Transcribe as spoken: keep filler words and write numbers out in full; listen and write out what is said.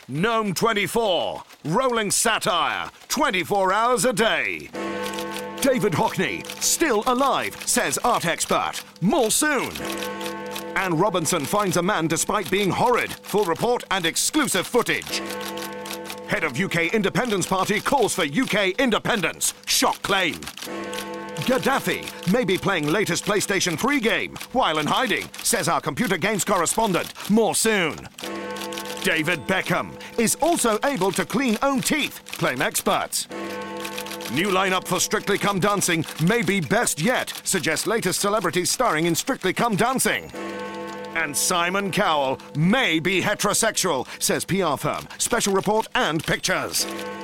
Gnome twenty-four, rolling satire, twenty-four hours a day. David Hockney, still alive, says art expert. More soon. Anne Robinson finds a man despite being horrid. Full report and exclusive footage. Head of U K Independence Party calls for U K independence. Shock claim. Gaddafi may be playing latest PlayStation three game while in hiding, says our computer games correspondent. More soon. David Beckham is also able to clean own teeth, claim experts. New lineup for Strictly Come Dancing may be best yet, suggests latest celebrities starring in Strictly Come Dancing. And Simon Cowell may be heterosexual, says P R firm. Special report and pictures.